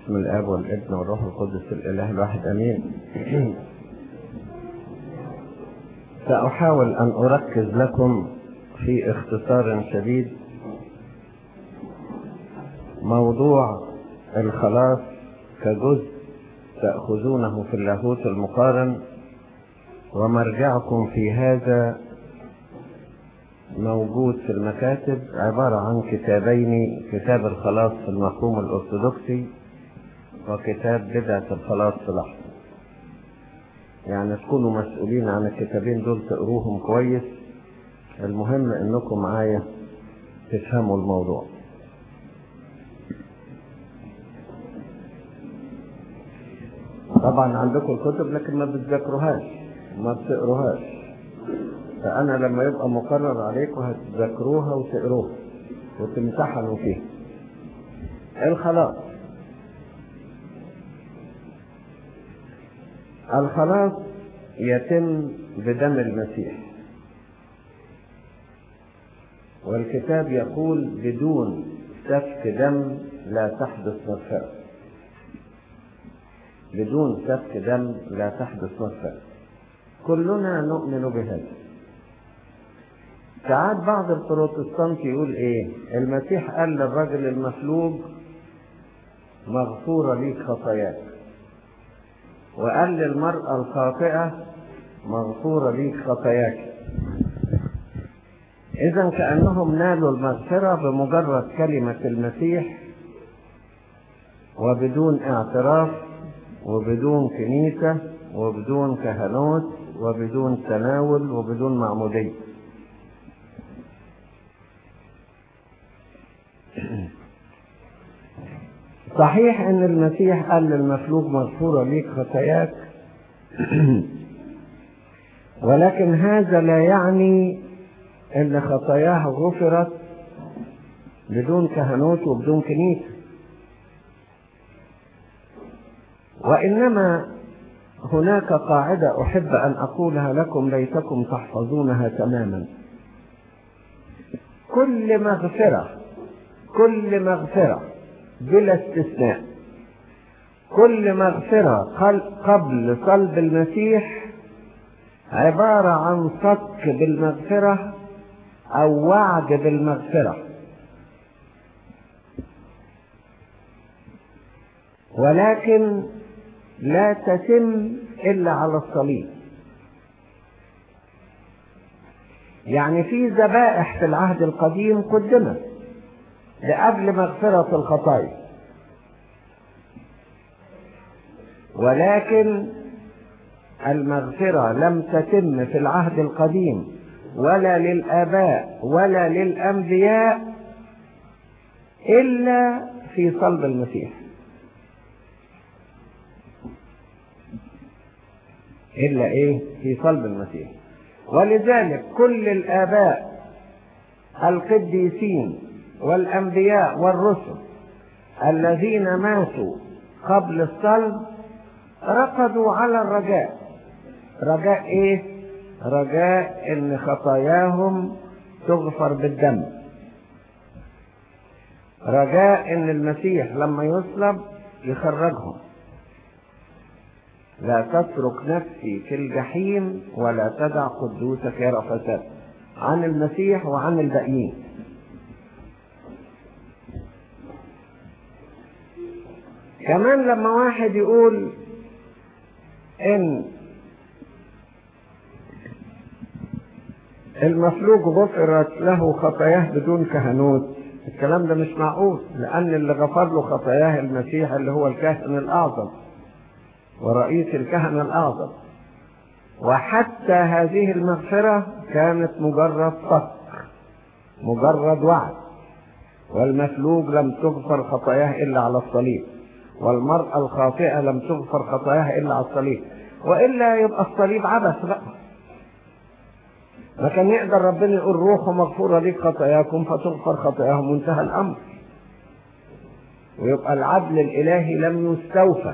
باسم الآب والابن والروح القدس الإله الواحد أمين. سأحاول أن أركز لكم في اختصار شديد موضوع الخلاص كجزء تأخذونه في اللاهوت المقارن، ومرجعكم في هذا موجود في المكاتب، عبارة عن كتابين: كتاب الخلاص في المفهوم الأرثوذكسي وكتاب بدعة الخلاص في لحظة. يعني تكونوا مسؤولين عن الكتابين دول، تقروهم كويس. المهم انكم معايا تفهموا الموضوع. طبعا عندكم الكتب لكن ما بتذاكروهاش، ما بتقروهاش، فأنا لما يبقى مقرر عليكم هتذاكروها وتقروها وتمتحنوا فيها. الخلاص يتم بدم المسيح، والكتاب يقول بدون سفك دم لا تحدث مغفرة. بدون سفك دم لا تحدث مغفرة. كلنا نؤمن بهذا. ساعات بعض البروتستانت يقول ايه؟ المسيح قال للرجل المفلوج مغفورة ليك خطاياك، وقال للمرأة الخاطئة مغفورة ليك خطاياك. إذا كأنهم نالوا المغفرة بمجرد كلمة المسيح، وبدون اعتراف، وبدون كنيسة، وبدون كهنوت، وبدون تناول، وبدون معمودية. صحيح ان المسيح قال للمفلوج مغفورة ليك خطاياك، ولكن هذا لا يعني ان خطاياه غفرت بدون كهنوت وبدون كنيسة، وانما هناك قاعدة احب ان اقولها لكم ليتكم تحفظونها تماما. كل مغفرة بلا استثناء، كل مغفرة قبل صلب المسيح عبارة عن صك بالمغفرة أو وعد بالمغفرة، ولكن لا تتم إلا على الصليب. يعني في ذبائح في العهد القديم قدمت لأجل مغفرة الخطايا، ولكن المغفرة لم تتم في العهد القديم ولا للآباء ولا للأنبياء إلا في صلب المسيح. إلا إيه؟ في صلب المسيح. ولذلك كل الآباء القديسين والأنبياء والرسل الذين ماتوا قبل الصلب ركضوا على الرجاء. رجاء ايه؟ رجاء ان خطاياهم تغفر بالدم، رجاء ان المسيح لما يصلب يخرجهم. لا تترك نفسي في الجحيم ولا تدع قدوسك يرى فساد. عن المسيح وعن الباقيين. كمان لما واحد يقول ان المفلوج غفرت له خطاياه بدون كهنوت، الكلام ده مش معقول، لان اللي غفر له خطاياه المسيح اللي هو الكاهن الاعظم ورئيس الكهنة الاعظم. وحتى هذه المغفرة كانت مجرد صك، مجرد وعد. والمفلوج لم تغفر خطاياه الا على الصليب، والمرأة الخاطئة لم تغفر خطاياها إلا على الصليب. وإلا يبقى الصليب عبث بقى. ما كان يقدر ربنا يقول روحوا مغفورة ليك خطاياكم فتغفر خطاياهم وانتهى الأمر، ويبقى العدل الإلهي لم يستوفى.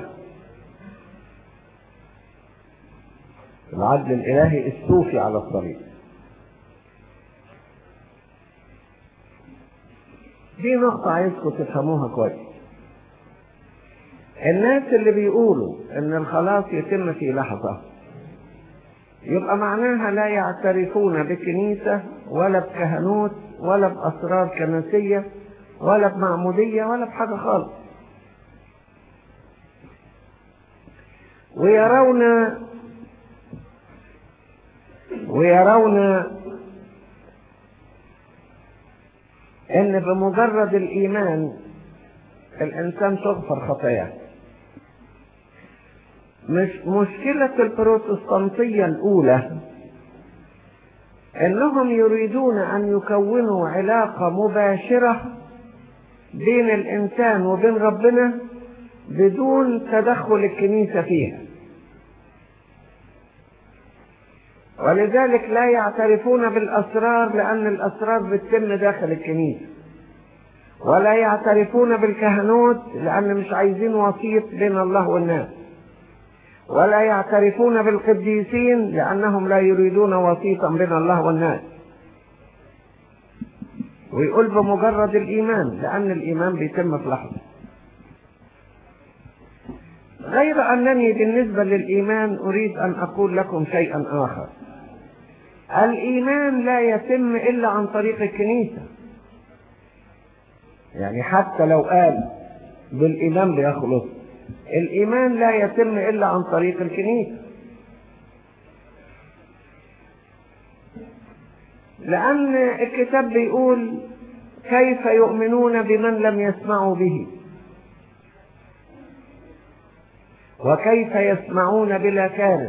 العدل الإلهي استوفي على الصليب. دي نقطة عايزكم تفهموها كويس. الناس اللي بيقولوا ان الخلاص يتم في لحظة يبقى معناها لا يعترفون بكنيسة ولا بكهنوت ولا بأسرار كنسية ولا بمعمودية ولا بحاجة خالص، ويرون ان بمجرد الإيمان الإنسان تغفر خطاياه. مش مشكلة البروتستانتية الأولى إنهم يريدون أن يكونوا علاقة مباشرة بين الإنسان وبين ربنا بدون تدخل الكنيسة فيها، ولذلك لا يعترفون بالأسرار لأن الأسرار بتتم داخل الكنيسة، ولا يعترفون بالكهنوت لأن مش عايزين وسيط بين الله والناس، ولا يعترفون بالقديسين لأنهم لا يريدون وسيطا بين الله والناس. ويقول بمجرد الإيمان لأن الإيمان بيتم في لحظة. غير أنني بالنسبة للإيمان أريد أن أقول لكم شيئا آخر. الإيمان لا يتم إلا عن طريق الكنيسة، يعني حتى لو قال بالإيمان بيخلص، الإيمان لا يتم إلا عن طريق الكنيسة، لأن الكتاب بيقول كيف يؤمنون بمن لم يسمعوا به، وكيف يسمعون بلا كارث،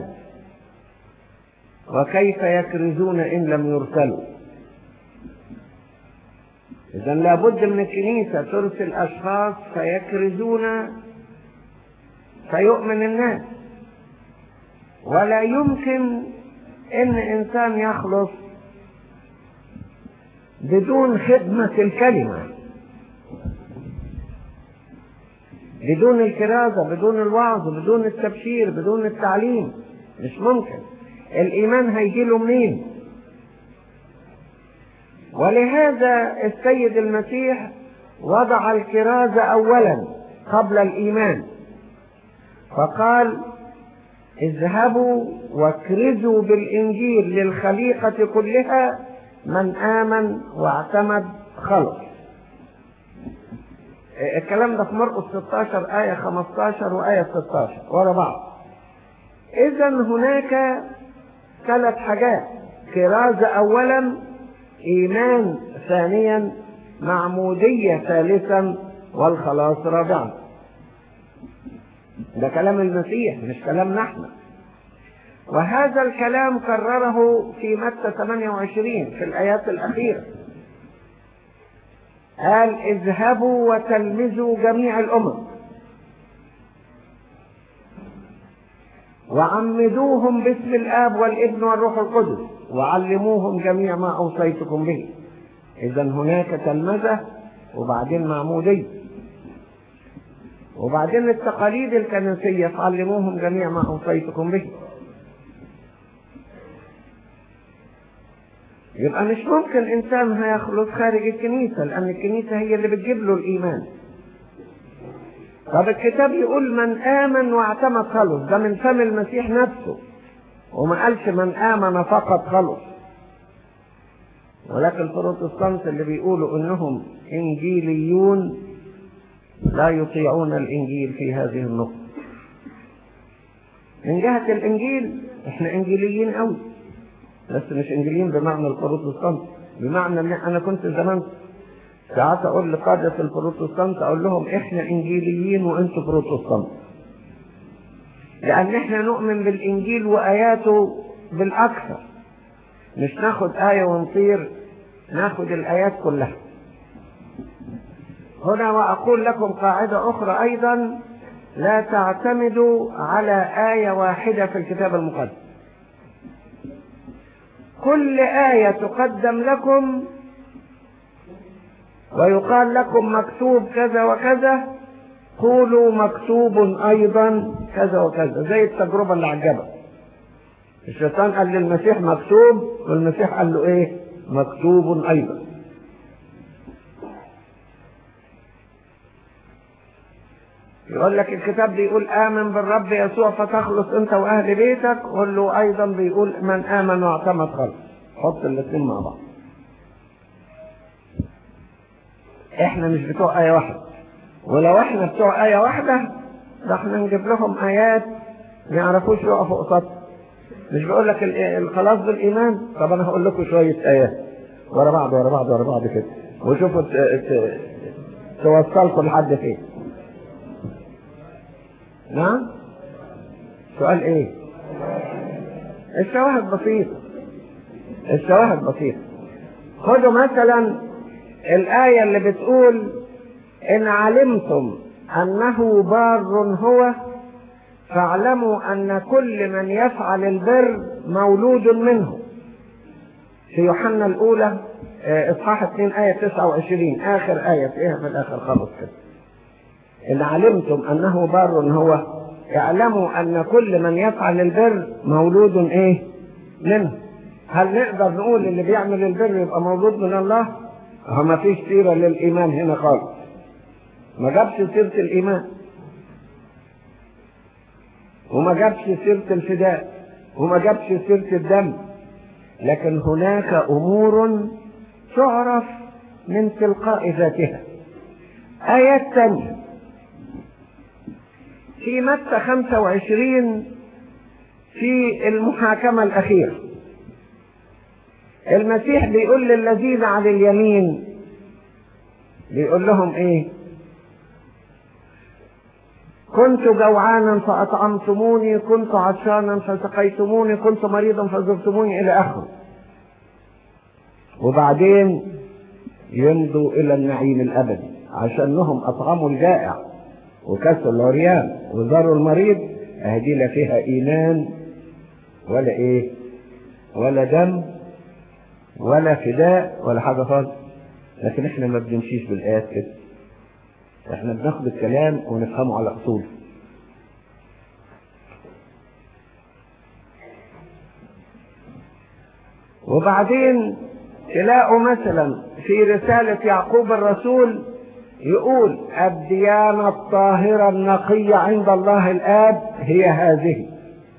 وكيف يكرزون إن لم يرسلوا. إذن لابد من الكنيسة ترسل أشخاص فيكرزون فيؤمن الناس، ولا يمكن إن إنسان يخلص بدون خدمة الكلمة، بدون الكرازة، بدون الوعظ، بدون التبشير، بدون التعليم. مش ممكن. الإيمان هيجيله منين؟ ولهذا السيد المسيح وضع الكرازة أولا قبل الإيمان، فقال اذهبوا واكرزوا بالإنجيل للخليقة كلها، من آمن واعتمد خلص. الكلام ده في مرقس 16 آية 15 وآية 16 ورا بعض. إذن هناك 3 حاجات: كرازة أولا، إيمان ثانيا، معمودية ثالثا، والخلاص رابعا. ده كلام المسيح مش كلامنا احنا. وهذا الكلام كرره في متى 28 في الآيات الأخيرة، قال اذهبوا وتلمذوا جميع الأمم وعمدوهم باسم الآب والابن والروح القدس وعلموهم جميع ما أوصيتكم به. إذن هناك تلمذة وبعدين معمودية وبعدين التقاليد الكنسية فعلموهم جميع ما أوصيتكم به. يبقى مش ممكن إنسان هيخلص خارج الكنيسة، لأن الكنيسة هي اللي بتجيب له الإيمان. طب الكتاب يقول من آمن واعتمد خلص، ده من فم المسيح نفسه، وما قالش من آمن فقط خلص. ولكن البروتستانت اللي بيقولوا إنهم إنجيليون لا يطيعون الإنجيل في هذه النقطة. من جهة الإنجيل إحنا إنجيليين أوي، بس مش إنجيليين بمعنى البروتستانت، بمعنى إن أنا كنت زمان ساعات أقول لقادة البروتستانت أقول لهم إحنا إنجيليين وأنتوا بروتستانت، لأن إحنا نؤمن بالإنجيل وآياته بالأكثر، مش ناخد آية ونطير، ناخد الآيات كلها. هنا وأقول لكم قاعدة أخرى أيضا: لا تعتمدوا على آية واحدة في الكتاب المقدس. كل آية تقدم لكم ويقال لكم مكتوب كذا وكذا، قولوا مكتوب أيضا كذا وكذا، زي التجربة اللي على الجبل. الشيطان قال للمسيح مكتوب، والمسيح قال له إيه؟ مكتوب أيضا. يقول لك الكتاب بيقول آمن بالرب يسوع فتخلص أنت وأهل بيتك، قول له أيضا بيقول من آمن واعتمد خلص. حط الاثنين مع بعض. احنا مش بتوع آية واحدة، ولو احنا بتوع آية واحدة ده احنا نجيب لهم آيات ما يعرفوش يقفوا قصادها. مش بقول لك الخلاص بالإيمان؟ طب أنا هقول لكم شوية آيات ورا بعض ورا بعض ورا بعض كده، وشوفوا توصلكم لحد فين. نعم؟ سؤال ايه؟ الشواهد بسيطة. الشواهد بسيطة. خدوا مثلا الآية اللي بتقول إن علمتم أنه بار هو فاعلموا أن كل من يفعل البر مولود منه. في يوحنا الأولى إصحاح 2 آية 29، آخر آية فيها في الآخر خالص كده. إن علمتم أنه بار هو اعلموا أن كل من يفعل البر مولود إيه؟ منه. هل نقدر نقول اللي بيعمل البر يبقى مولود من الله؟ ما فيش سيرة للإيمان هنا خالص. ما جابش سيرة الإيمان، وما جابش سيرة الفداء، وما جابش سيرة الدم. لكن هناك أمور تعرف من تلقاء ذاتها. آيات ثانية في متى 25 في المحاكمة الأخيرة، المسيح بيقول للذين على اليمين، بيقول لهم ايه؟ كنت جوعانا فأطعمتموني، كنت عطشانا فسقيتموني، كنت مريضا فزرتموني، إلى آخره. وبعدين يمضوا إلى النعيم الأبدي عشانهم أطعموا الجائع وكسوا العريان وزاروا المريض. أهدي لا فيها إيمان ولا إيه؟ ولا دم ولا فداء ولا حاجة خالص. لكن احنا ما بنمشيش بالآيات كده، احنا بناخد الكلام ونفهمه على أصوله. وبعدين تلاقوا مثلا في رسالة يعقوب الرسول يقول الديانة الطاهرة النقية عند الله الآب هي هذه: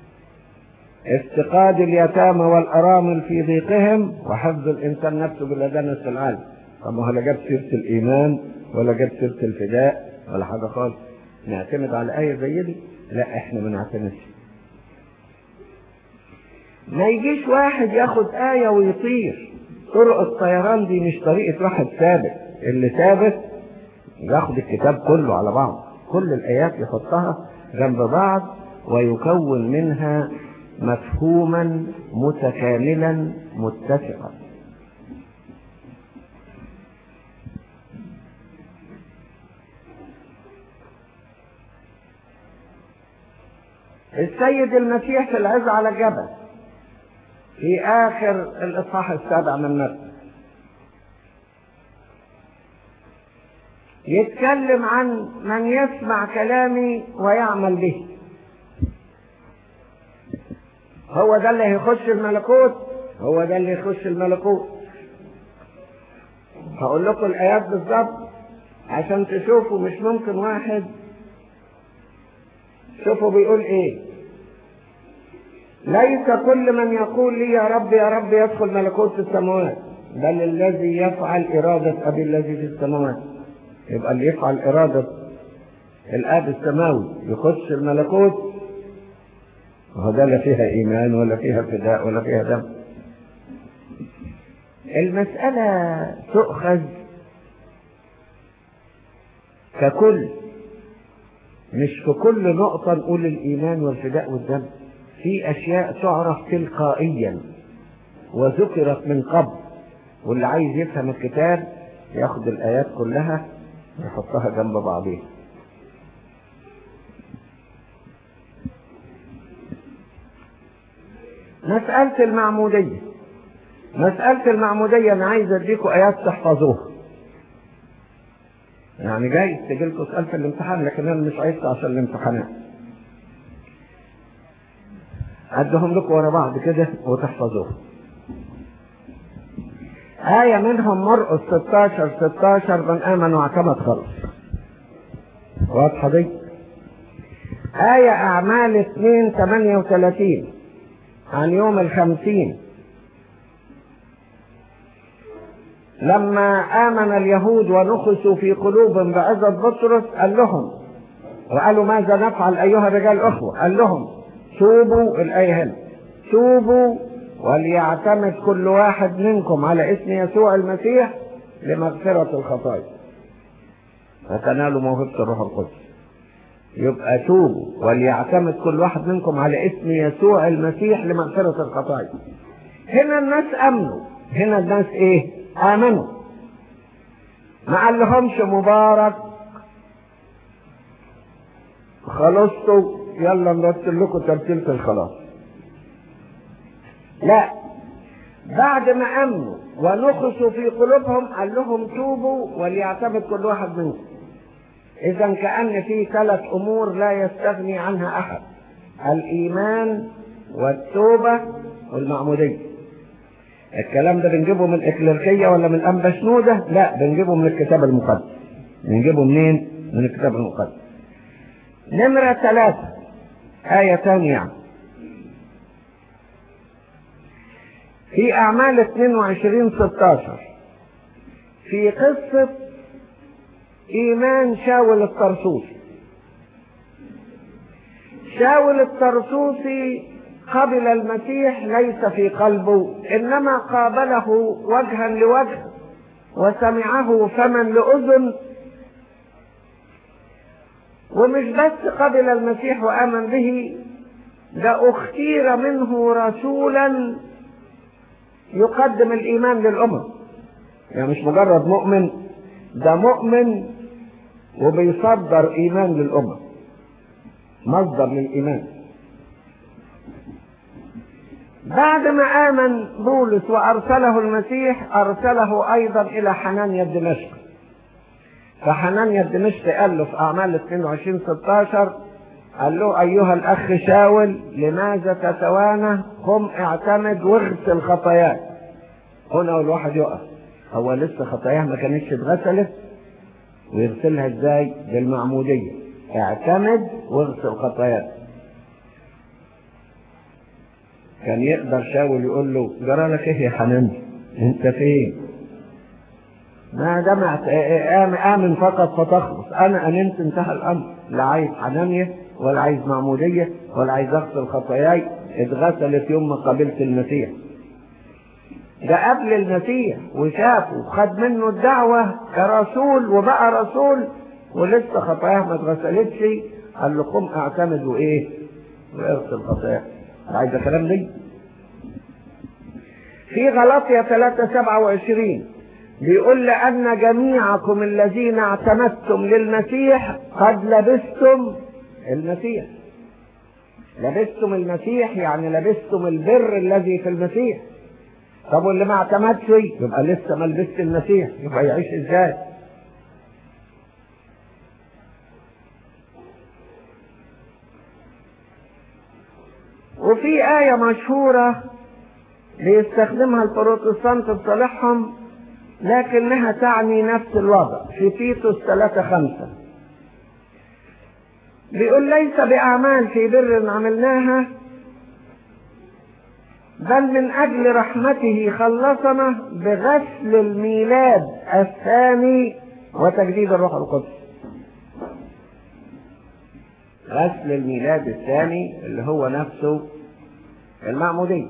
افتقاد اليتامى والأرامل في ضيقهم وحفظ الإنسان نفسه بالأدانة العالم. طب ما هو لا جاب سيرة الإيمان ولا جاب سيرة الفداء ولا حاجة خالص. نعتمد على آية زي دي؟ لا، احنا ما نعتمدش. ما يجيش واحد ياخد آية ويطير. طرق الطيران دي مش طريقة واحد ثابت. اللي ثابت ياخد الكتاب كله على بعض، كل الآيات يحطها جنب بعض ويكون منها مفهوما متكاملا متسقا. السيد المسيح في العظة على الجبل في آخر الإصحاح 7 من متى يتكلم عن من يسمع كلامي ويعمل به. هو ده اللي هيخش الملكوت، هو ده اللي يخش الملكوت. هقول لكم الآيات بالظبط عشان تشوفوا. مش ممكن واحد، شوفوا بيقول ايه: ليس كل من يقول لي يا رب يا رب يدخل ملكوت السماوات، بل الذي يفعل إرادة أبي الذي في السماوات. يبقى اللي يفعل إرادة الآب السماوي يخش الملكوت. وهذا لا فيها إيمان ولا فيها فداء ولا فيها دم. المسألة تؤخذ ككل، مش في كل نقطة نقول الإيمان والفداء والدم. في أشياء تعرف تلقائيا وذكرت من قبل، واللي عايز يفهم الكتاب ياخد الآيات كلها ويحطها جنب بعضها. مسألة المعمودية، مسألة المعمودية أنا عايز أديكم آيات تحفظوها. يعني جاي تجيلكم سؤال في الامتحان، لكن أنا مش عايزها عشان الامتحانات. أدهم لكم ورا بعض كده وتحفظوها. آية منهم مرقس 16 من آمن واعتمد خلص. واضحة دي؟ آية أعمال 2:38 عن يوم الخمسين، لما آمن اليهود ونخسوا في قلوبهم بعظة بطرس قال لهم، وقالوا ماذا نفعل أيها الرجال الأخوة؟ قال لهم توبوا، الآية هنا، توبوا وليعتمد كل واحد منكم على اسم يسوع المسيح لمغفرة الخطايا وتنالوا موهبة الروح القدس. يبقى توبوا وليعتمد كل واحد منكم على اسم يسوع المسيح لمغفرة الخطايا. هنا الناس امنوا، هنا الناس ايه؟ امنوا. ما قال لهمش مبارك خلصتوا يلا نرتب لكم ترتيبة الخلاص، لا، بعد ما امنوا ونخسوا في قلوبهم قال لهم توبوا وليعتمد كل واحد منكم. اذا كأن في 3 امور لا يستغني عنها احد: الايمان والتوبة والمعمودية. الكلام ده بنجيبه من الإكليريكية ولا من الأنبا شنودة؟ لا، بنجيبه من الكتاب المقدس. بنجيبه منين؟ من الكتاب المقدس. نمرة 3 آية ثانية يعني. في أعمال 22:16 في قصة إيمان شاول الطرسوسي. شاول الطرسوسي قبل المسيح ليس في قلبه، إنما قابله وجها لوجه وسمعه فما لأذن، ومش بس قبل المسيح وآمن به، ده اختير منه رسولا يقدم الإيمان للأمم. يعني مش مجرد مؤمن، ده مؤمن وبيصدر إيمان للأمم، مصدر للإيمان. بعد ما آمن بولس وأرسله المسيح أرسله أيضا إلى حنانيا الدمشقي. فحنانيا الدمشقي قال له في أعمال 22:16 قال له أيها الأخ شاول لماذا تتوانى؟ قم اعتمد واغسل خطاياك. هنا الواحد يقف، هو لسه خطاياه ما كانتش اتغسلت، ويغسلها ازاي؟ بالمعمودية. اعتمد واغسل خطاياك. كان يقدر شاول يقول له جرى لك ايه يا حنانيا؟ انت فين؟ ما دام آمن فقط فتخلص. انا امنت انتهى الامر، لا عايز حنانيا ولا عايز معمودية ولا عايز اغسل خطاياي، اتغسلت يوم ما قابلت المسيح. ده قبل المسيح وشافه وخد منه الدعوة كرسول وبقى رسول ولسه خطاياه ما اتغسلتش. قال له قم اعتمد وايه؟ واغسل خطاياك. عايز كلام ليه؟ في غلاطيا 3:27 بيقول لأن جميعكم الذين اعتمدتم للمسيح قد لبستم المسيح. لبستم المسيح يعني لبستم البر الذي في المسيح. طب واللي ما اعتمدش يبقى لسه ما لبست المسيح، يبقى يعيش ازاي؟ وفي آية مشهورة بيستخدمها البروتستانت بصالحهم لكنها تعني نفس الوضع، في تيتوس 3:5 بيقول ليس بأعمال في بر عملناها بل من أجل رحمته خلصنا بغسل الميلاد الثاني وتجديد الروح القدس. غسل الميلاد الثاني اللي هو نفسه المعمودية.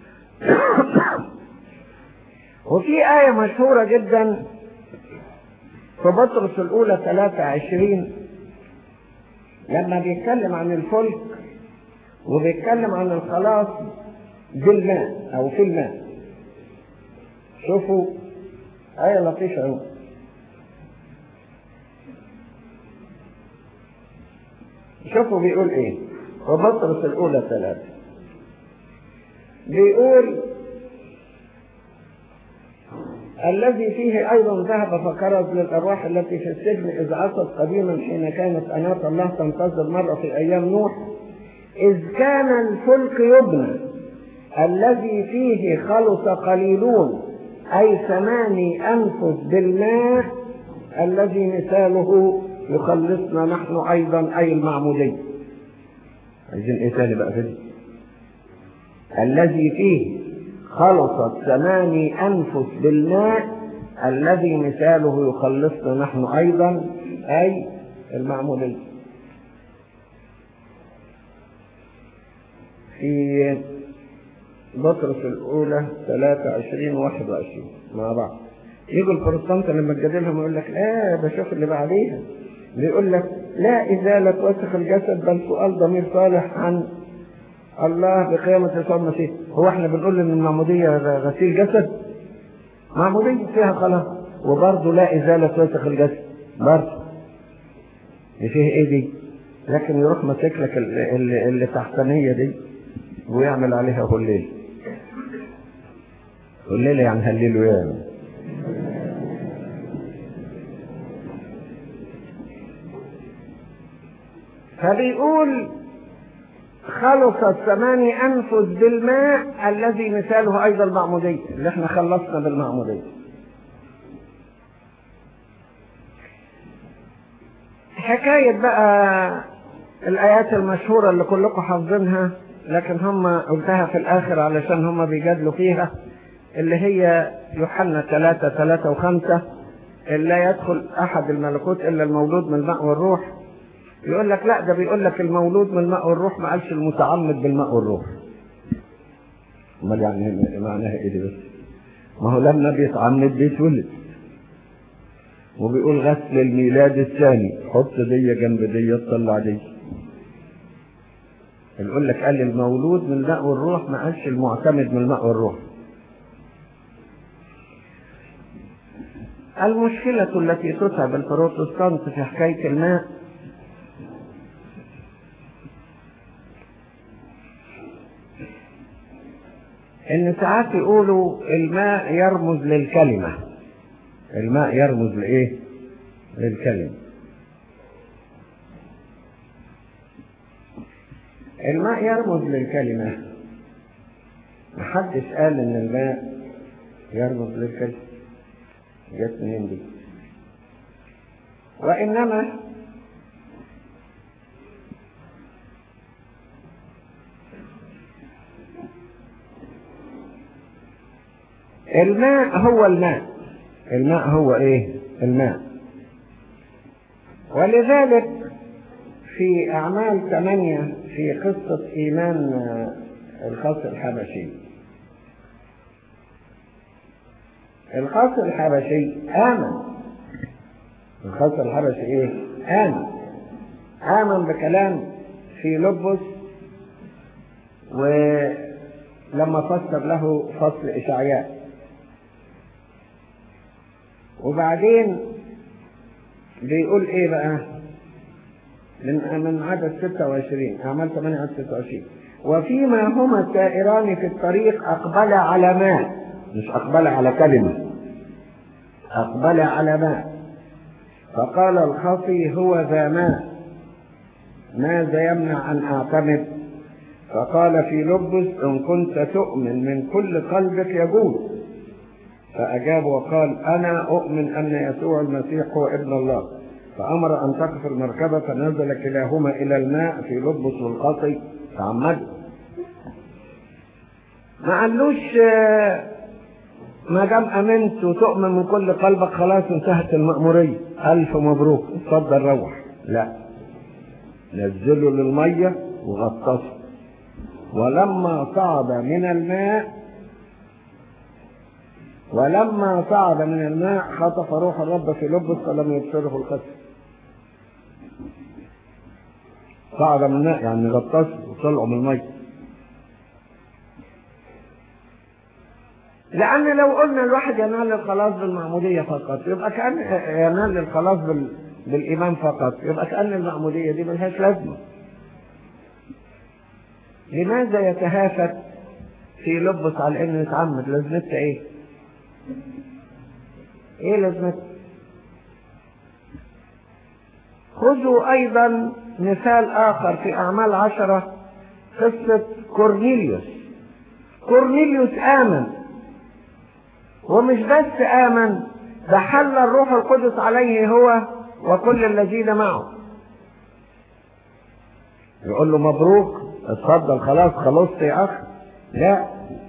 وفي آية مشهورة جدا في بطرس الأولى 3:20 لما بيتكلم عن الفلك وبيتكلم عن الخلاص بالماء أو في الماء. شوفوا آية لطيفة أوي. شوفوا بيقول إيه في بطرس الأولى 3. بيقول الذي فيه أيضا ذهب فكرز للأرواح التي في السجن إذ عصت قديما حين كانت أناة الله تنتظر مرة في أيام نوح، إذ كان الفلك يبنى الذي فيه خلص قليلون أي 8 أنفس بالماء الذي مثاله يخلصنا نحن أيضا أي المعمودية. عايزين ايه تاني بقى كده؟ الذي فيه خلصت 8 أنفس بالماء الذي مثاله يخلصنا نحن أيضا، أي المعمودية. في بطرس الأولى 23-21 مع بعض. يجوا البروتستانت لما تجادلهم يقول لك لا ده شوف اللي بعديها، بيقول لك لا إزالة وسخ الجسد بل سؤال ضمير صالح عن الله بقيامة يسوع المسيح. هو احنا بنقول ان المعمودية غسيل جسد؟ معمودية فيها خلاص، وبرضه لا إزالة وسخ الجسد برضه فيه ايه دي؟ لكن يروح ماسك لك اللي تحتانية دي ويعمل عليها هليل. هليل يعني هللوا يعني. فبيقول خلصت 8 أنفس بالماء الذي مثاله أيضا المعمودية، اللي احنا خلصنا بالمعمودية. حكاية بقى الآيات المشهورة اللي كلكم حافظينها لكن هم قلتها في الآخر علشان هم بيجادلوا فيها، اللي هي يوحنا 3:3-5 لا يدخل أحد الملكوت إلا المولود من الماء والروح. يقول لك لا، ده بيقول لك المولود من الماء والروح، ما قالش المتعمد بالماء والروح. امال يعني معناها ايه دي بس؟ ما هو لما بيتعمد بيتولد، وبيقول غسل الميلاد الثاني، حط دي جنب دي تطلع دي. يقول لك قال المولود من الماء والروح، ما قالش المعتمد من الماء والروح. المشكلة التي تتعب البروتستانت في حكاية الماء ان ساعات يقولوا الماء يرمز للكلمة. الماء يرمز لايه؟ للكلمة. الماء يرمز للكلمة. محدش قال ان الماء يرمز للكلمة، جت منين دي؟ وانما الماء هو الماء. الماء هو ايه؟ الماء. ولذلك في أعمال 8 في قصة إيمان الخاص الحبشي، الخاص الحبشي آمن. الخاص الحبشي ايه؟ آمن بكلام في لبس، ولما فسر له فصل إشعياء. وبعدين بيقول ايه بقى من عدد 26، أعمال 8 عدد 26: وفيما هما سائران في الطريق أقبل على ماء، مش أقبل على كلمة، أقبل على ماء، فقال الخصي هو ذا ماء، ماذا يمنع أن أعتمد؟ فقال في لبس إن كنت تؤمن من كل قلبك يجوز. فأجاب وقال أنا أؤمن أن يسوع المسيح هو ابن الله. فأمر أن تقف المركبة، فنزل كلاهما إلى الماء في لبس والخصي تعمدوا. ما قالوش ما دام امنت وتؤمن من كل قلبك خلاص انتهت المأمورية، ألف مبروك اتفضل روح. لا، نزلوا للمية وغطسوا. ولما صعد من الماء خطف روح الرب في لبس فلم يبصره الخصي. صعد من الماء يعني غطسوا وطلعوا من المية. لأن لو قلنا الواحد ينال الخلاص بالمعمودية فقط يبقى كأن ينال الخلاص بالإيمان فقط، يبقى كأن المعمودية دي ملهاش لازمة. لماذا يتهافت في لبس على إنه يتعمد؟ لازمتها إيه؟ إيه لازمتها؟ خذوا أيضا مثال آخر في أعمال 10، قصة كورنيليوس. كورنيليوس آمن، ومش بس آمن، ده حل الروح القدس عليه هو وكل الذين معه. يقول له مبروك اتفضل خلاص خلصت يا أخ. لا،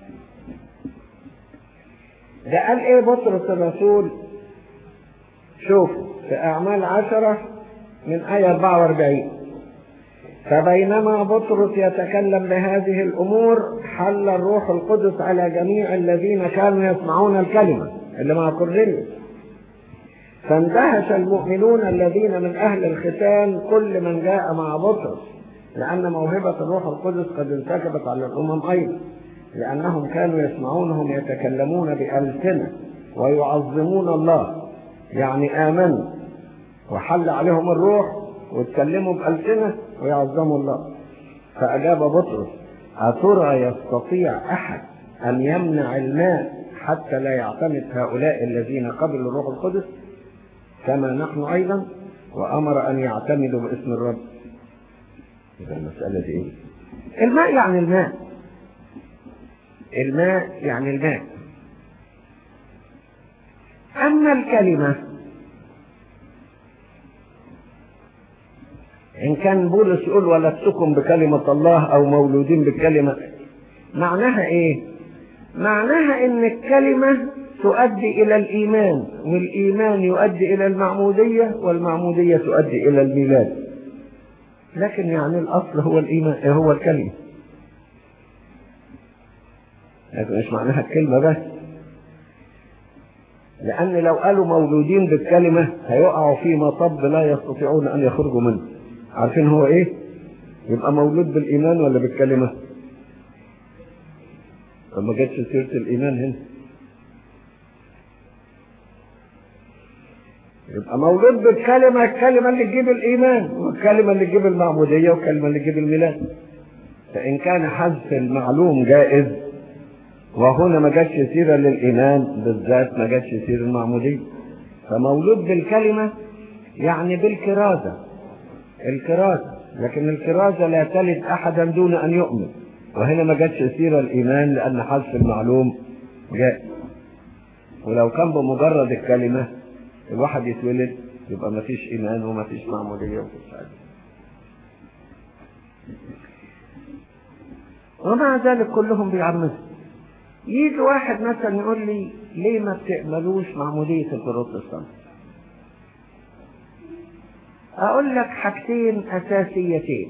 ده قال ايه بطرس الرسول؟ شوف في أعمال 10 من آية 44: فبينما بطرس يتكلم بهذه الأمور حل الروح القدس على جميع الذين كانوا يسمعون الكلمة اللي مع كورنيليوس، فاندهش المؤمنون الذين من أهل الختان كل من جاء مع بطرس، لأن موهبة الروح القدس قد انسكبت على الأمم أيضا، لأنهم كانوا يسمعونهم يتكلمون بألسنة ويعظمون الله. يعني آمنوا وحل عليهم الروح واتكلموا بألسنة ويعظموا الله. فأجاب بطرس: أترى يستطيع أحد أن يمنع الماء حتى لا يعتمد هؤلاء الذين قبلوا الروح القدس كما نحن أيضا؟ وأمر أن يعتمدوا باسم الرب. إذا المسألة دي إيه؟ الماء يعني الماء، الماء يعني الماء. أما الكلمة إن كان بولس يقول ولدتكم بكلمة الله أو مولودين بالكلمة، معناها إيه؟ معناها إن الكلمة تؤدي إلى الإيمان، والإيمان يؤدي إلى المعمودية، والمعمودية تؤدي إلى الميلاد. لكن يعني الأصل هو الإيمان، هو الكلمة، لكن مش معناها الكلمة بس، لأن لو قالوا مولودين بالكلمة هيقعوا في مطب لا يستطيعون أن يخرجوا منه. عارفين هو إيه؟ يبقى مولود بالإيمان ولا بالكلمة؟ فما جاتش سيرة الإيمان هنا. يبقى مولود بالكلمة، الكلمة اللي تجيب الإيمان، والكلمة اللي تجيب المعمودية، والكلمة اللي تجيب الميلاد. فإن كان حذف المعلوم جائز، وهنا ما جاتش سيرة للإيمان بالذات، ما جاتش سيرة المعمودية. فمولود بالكلمة يعني بالكرازة، الكرازة، لكن الكرازة لا تلد أحدا دون أن يؤمن، وهنا ما جاتش سيرة الإيمان لأن حذف المعلوم جائز. ولو كان بمجرد الكلمة الواحد يتولد يبقى ما فيش إيمان وما فيش معمودية ومفيش حاجة. ومع ذلك كلهم بيعمدوا. يجي واحد مثلا يقول لي ليه ما بتقبلوش معمودية البروتستانت؟ أقول لك حاجتين أساسيتين.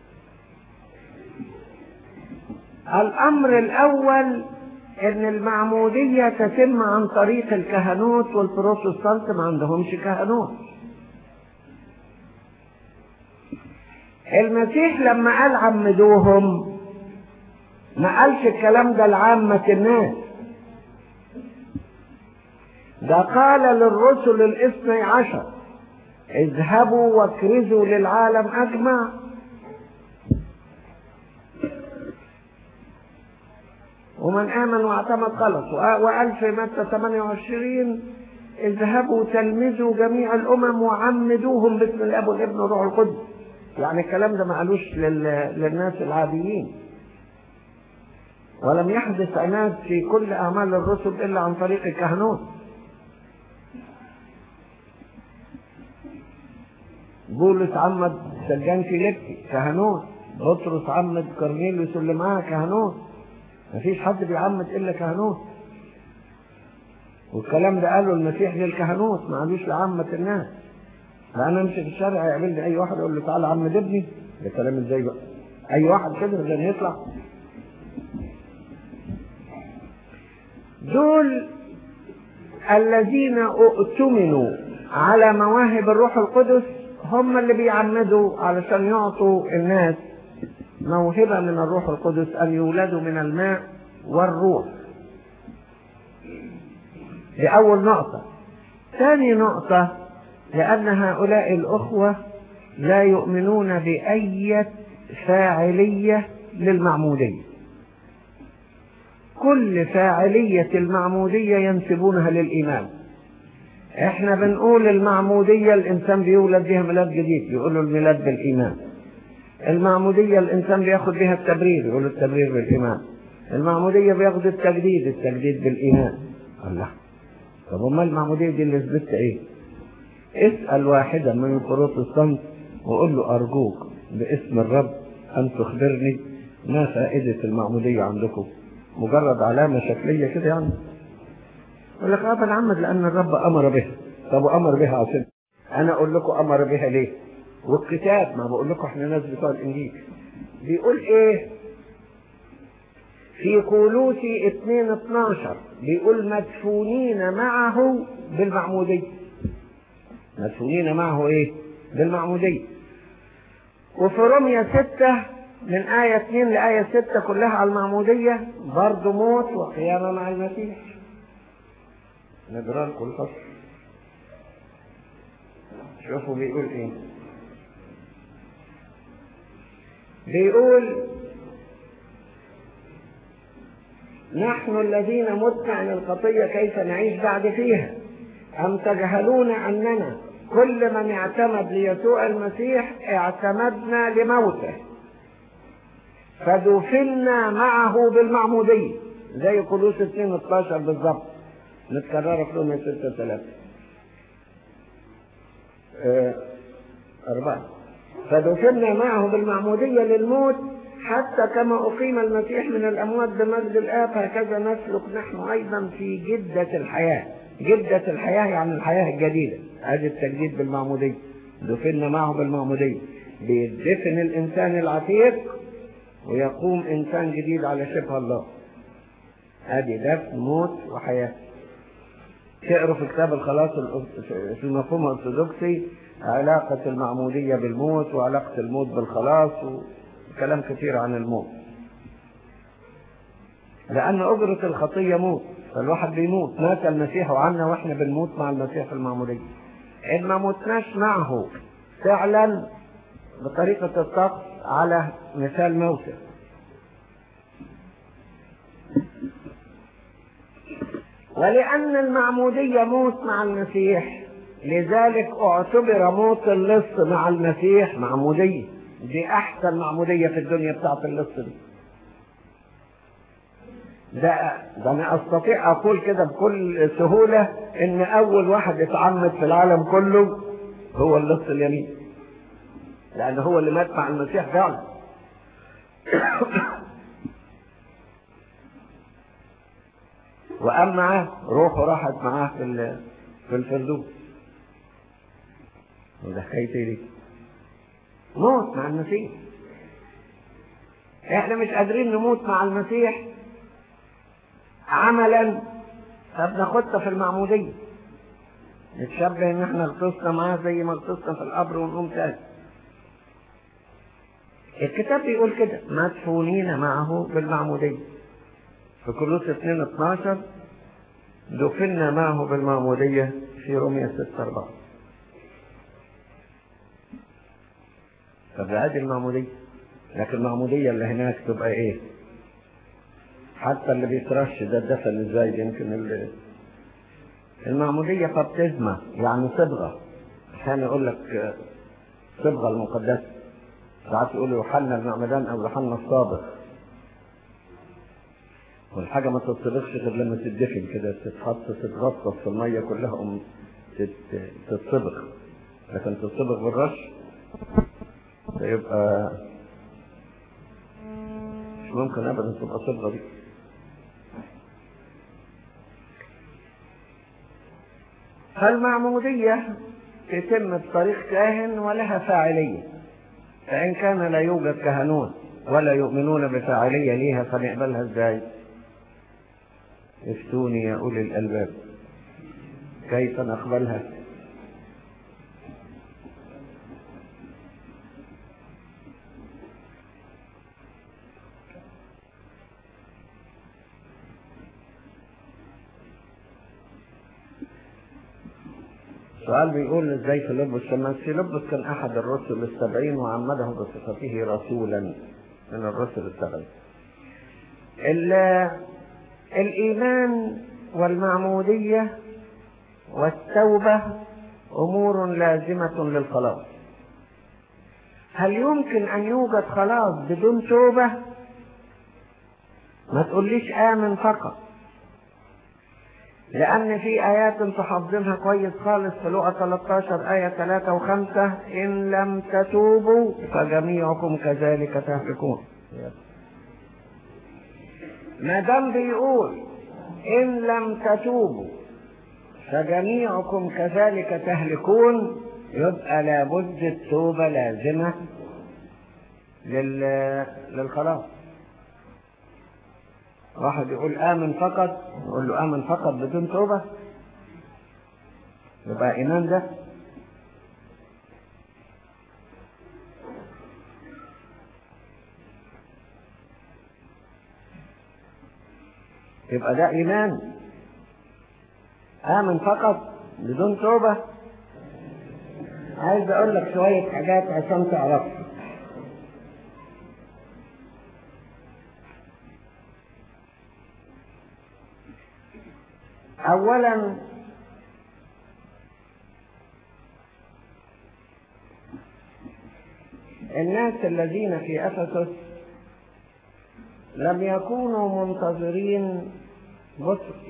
الأمر الأول إن المعمودية تتم عن طريق الكهنوت، والبروتستانت ما عندهمش كهنوت. المسيح لما قال عمدوهم ما قالش الكلام ده لعامة الناس، ده قال للرسل 12: اذهبوا واكرزوا للعالم أجمع. ومن آمن واعتمد خلص. وقال في متى 28: اذهبوا تلمذوا جميع الأمم وعمدوهم باسم الأب والابن والروح القدس. يعني الكلام ده ما قالوش للناس العاديين. ولم يحدث عناد في كل أعمال الرسل إلا عن طريق الكهنوت. بولس عمد سجان فيليبي كهنوت، بطرس عمد كورنيليوس اللي معاه كهنوت. مفيش حد بيعمد إلا كهنوت. والكلام ده قاله المسيح للكهنوت، ما قالوش لعامة الناس. فأنا أمشي في الشارع يقابلني أي واحد أقول له تعالى عمد ابني، ده كلام إزاي بقى؟ أي واحد كده لازم يطلع. دول الذين اؤتمنوا على مواهب الروح القدس هم اللي بيعمدوا علشان يعطوا الناس موهبة من الروح القدس، أن يولدوا من الماء والروح. دي أول نقطة. ثاني نقطة: لأن هؤلاء الأخوة لا يؤمنون بأي فاعلية للمعمودية. كل فاعلية المعمودية ينسبونها للإيمان. احنا بنقول المعمودية الإنسان بيولد بها ميلاد جديد، يقولوا الميلاد بالإيمان. المعمودية الإنسان بياخد بها التبرير، يقولوا التبرير بالإيمان. المعمودية بياخد التجديد، التجديد بالإيمان. الله، طب أما المعمودية دي اللي اثبتت إيه؟ اسأل واحدا من البروتستانت وقول له أرجوك باسم الرب أن تخبرني ما فائدة المعمودية عندكم؟ مجرد علامة شكلية كده يعني؟ يقول لك بنعمد لأن الرب أمر بها. طب وأمر بها عشان أنا أقول لكم أمر بها ليه؟ والكتاب، ما بقول لكم إحنا ناس بتوع الإنجيل، بيقول إيه؟ في كولوسي 2:12 بيقول مدفونين معه بالمعمودية. مدفونين معه إيه؟ بالمعمودية. وفي رومية 6 من آية 2 لآية 6 كلها على المعمودية، برضه موت وقيامة مع المسيح. نقرأ لكم الفصل. شوفوا بيقول ايه. بيقول نحن الذين متنا عن الخطية كيف نعيش بعد فيها؟ أم تجهلون أننا كل من اعتمد ليسوع المسيح اعتمدنا لموته، فدفنا معه بالمعمودية، زي كولوس 2:12 بالظبط، متكررة في رومية 6:3 4. فدفنا معه بالمعمودية للموت، حتى كما أقيم المسيح من الأموات بمجد الآب هكذا نسلك نحن أيضا في جدة الحياة. جدة الحياة يعني الحياة الجديدة، هذا التجديد بالمعمودية. دفنا معه بالمعمودية، بيدفن الإنسان العتيق ويقوم إنسان جديد على شبه الله. هذه دفن موت وحياة. تقروا في كتاب الخلاص في المفهوم الأرثوذكسي علاقة المعمودية بالموت وعلاقة الموت بالخلاص وكلام كثير عن الموت، لأن أجرة الخطية موت، فالواحد بيموت. مات المسيح عنا وإحنا بنموت مع المسيح في المعمودية. إن ما متناش معه فعلا بطريقة الطقس على مثال موته. ولأن المعمودية موت مع المسيح، لذلك اعتبر موت اللص مع المسيح معمودية. دي أحسن معمودية في الدنيا بتاعت اللص دي. ده أنا أستطيع أقول كده بكل سهولة إن أول واحد اتعمد في العالم كله هو اللص اليمين، لأن هو اللي مات مع المسيح فعلا. وقام معاه، روحه راحت معاه في الفردوس. وده حكايتي دي موت مع المسيح. احنا مش قادرين نموت مع المسيح عملا، فبناخدها في المعمودية، نتشبه ان احنا غطسنا معاه زي ما غطسنا في القبر ونقوم تاني. الكتاب بيقول كده مدفونين معه بالمعمودية. في كولوس 2:12 دفنا معه بالمعمودية في رومية 6:4. طب هذه المعمودية، لكن المعمودية اللي هناك تبقى ايه؟ حتى اللي بيترش ده الدفن ازاي؟ يمكن المعمودية بابتزمة يعني صبغة، عشان يقول لك صبغة المقدسة. ساعات يقولوا يوحنا المعمدان او يوحنا الصابغ، والحاجة ما تتصبغش غير لما تدفن كده، تتحط تتغطس في المية كلها تتصبغ، لكن تتصبغ بالرش يبقى مش ممكن ابدا تبقى صبغة دي. فالمعمودية تتم بطريق كاهن ولها فاعلية، فإن كان لا يوجد كهنون ولا يؤمنون بفاعلية ليها فنقبلها ازاي؟ افتوني يا أولي الألباب كيف نقبلها؟ السؤال بيقول ازاي فيلبس شماس؟ فيلبس كان احد الرسل 70 وعمده بصفته رسولا من الرسل 70. الايمان والمعمودية والتوبة امور لازمة للخلاص. هل يمكن ان يوجد خلاص بدون توبة؟ ما تقوليش امن فقط، لأن في آيات انتوا حافظينها كويس خالص في لوقا 13 آية 3 و5: إن لم تتوبوا فجميعكم كذلك تهلكون. ما دام بيقول إن لم تتوبوا فجميعكم كذلك تهلكون، يبقى لابد التوبة لازمة للخلاص. واحد يقول آمن فقط، يقول له آمن فقط بدون توبة، يبقى إيمان ده؟ يبقى ده إيمان؟ آمن فقط بدون توبة؟ عايز أقول لك شوية حاجات عشان تعرفها. أولا الناس الذين في أفسس لم يكونوا منتظرين بطرس،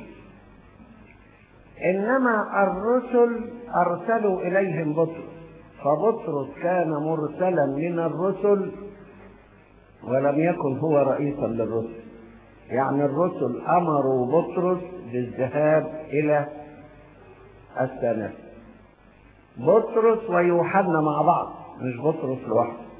إنما الرسل أرسلوا إليهم بطرس، فبطرس كان مرسلا من الرسل ولم يكن هو رئيسا للرسل. يعني الرسل أمروا بطرس بالذهاب إلى السامرة، بطرس ويوحنا مع بعض، مش بطرس لوحده.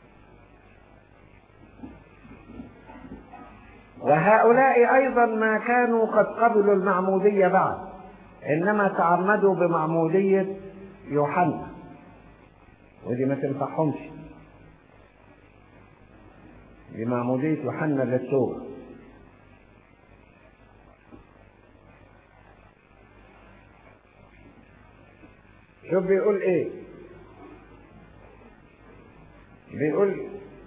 وهؤلاء أيضا ما كانوا قد قبلوا المعمودية بعد، إنما تعمدوا بمعمودية يوحنا، ودي ما تنفعهمش، دي معمودية يوحنا للتوبة. شوف بيقول ايه، بيقول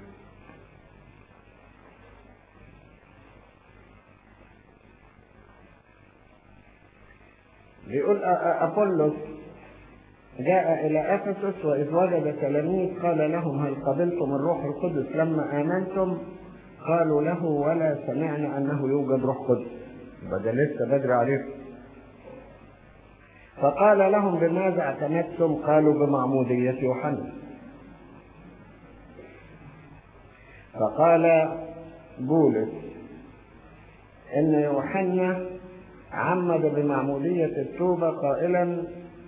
أبولس جاء إلى أفسس، وإذ وجد تلاميذ قال لهم هل قبلتم الروح القدس لما آمنتم؟ قالوا له ولا سمعنا أنه يوجد روح قدس. بدأ لسه بدري عليكم. فقال لهم بماذا اعتمدتم؟ قالوا بمعمودية يوحنا. فقال بولس إن يوحنا عمد بمعمودية التوبة قائلا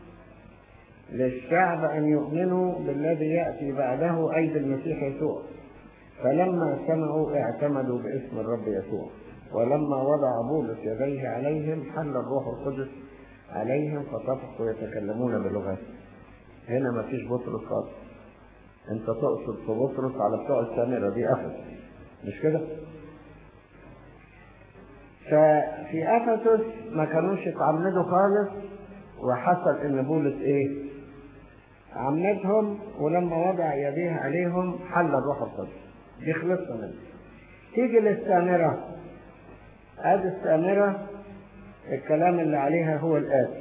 للشعب أن يؤمنوا بالذي يأتي بعده أي بالمسيح يسوع، فلما سمعوا اعتمدوا باسم الرب يسوع، ولما وضع بولس يديه عليهم حل الروح القدس عليهم فطفقوا يتكلمون بلغات. هنا ما فيش بطرس خالص، انت تقصد في بطرس على بتوع السامرة دي أفسس، مش كده؟ ففي أفسس ما كانوش يتعمدوا خالص، وحصل ان بولس ايه؟ عمدهم، ولما وضع يديه عليهم حل الروح القدس. دي خلصنا منه. تيجي للسامرة، ادي السامرة الكلام اللي عليها هو الآتي: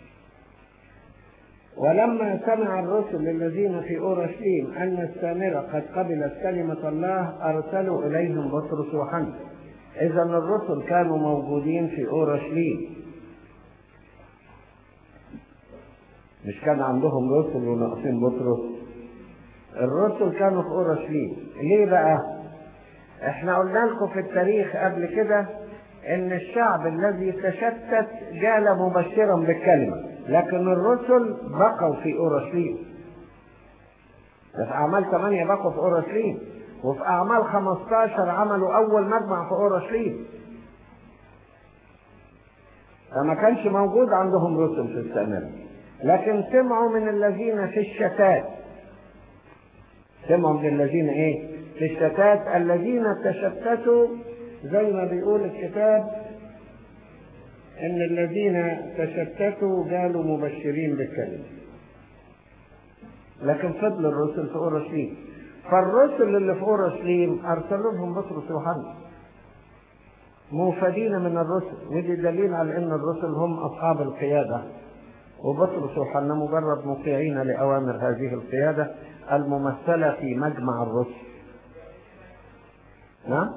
ولما سمع الرسل الذين في أورشليم أن السامرة قد قبلت كلمة الله أرسلوا إليهم بطرس ويوحنا. إذا الرسل كانوا موجودين في أورشليم، مش كان عندهم رسل وناقصين بطرس. الرسل كانوا في أورشليم. ليه بقى؟ احنا قلنا لكم في التاريخ قبل كده ان الشعب الذي تشتت جال مبشرا بالكلمة، لكن الرسل بقوا في أورشليم. في أعمال 8 بقوا في أورشليم، وفي أعمال 15 عملوا أول مجمع في أورشليم. فما كانش موجود عندهم رسل في السامرة، لكن سمعوا من الذين في الشتات. سمعوا من الذين ايه؟ في الشتات، الذين تشتتوا، زي ما بيقول الكتاب ان الذين تشتتوا قالوا مبشرين بالكلمة. لكن فضل الرسل في أورشليم. فالرسل اللي في أورشليم أرسلوا لهم بطرس ويوحنا موفدين من الرسل، ودي دليل على ان الرسل هم أصحاب القيادة، وبطرس ويوحنا مجرد مطيعين لأوامر هذه القيادة الممثلة في مجمع الرسل. نعم؟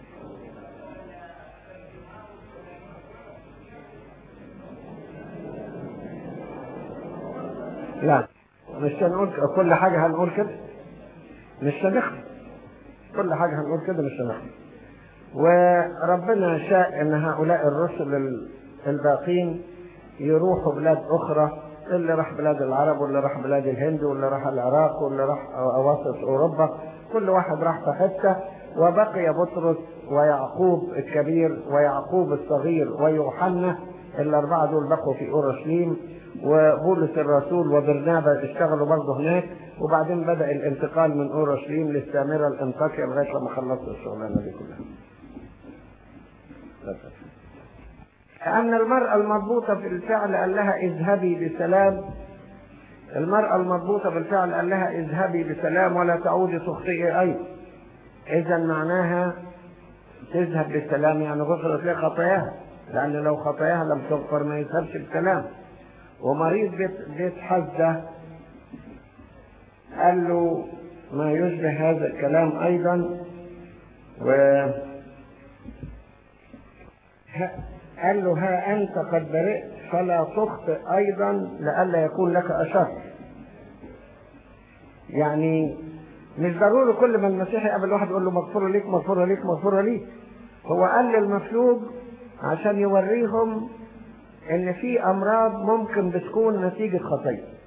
لا، مش هنقول كل حاجة هنقول كده، مش هنخفي كل حاجة هنقول كده، مش هنخفي. وربنا شاء ان هؤلاء الرسل الباقين يروحوا بلاد اخرى، اللي راح بلاد العرب واللي راح بلاد الهند واللي راح العراق واللي راح اواسط اوروبا، كل واحد راح في حته، وبقي بطرس ويعقوب الكبير ويعقوب الصغير ويوحنا، الاربعه دول بقوا في اورشليم، وبولس الرسول وبرنابا اشتغلوا برضه هناك، وبعدين بدأ الانتقال من اورشليم للسامره الانطاكيا لغايه لما خلصوا الشغلانه دي كلها. أن المرأة المضبوطة في الفعل قال لها اذهبي بسلام، المرأة المضبوطة بالفعل قال لها اذهبي بسلام ولا تعودي تخطئي أيضا. إذا معناها تذهب بسلام يعني غفرت لها خطاياها، لأن لو خطاياها لم تغفر ما يذهبش بسلام. ومريض بيت حزة قال له ما يشبه هذا الكلام أيضا، قال له ها أنت قد برئت فلا تخطئ أيضا لئلا يكون لك أشر. يعني مش ضروري كل ما المسيح يقابل واحد يقول له مغفور ليك مغفور ليك مغفور ليك. هو قال للمفلوج عشان يوريهم ان في امراض ممكن بتكون نتيجة خطيئة،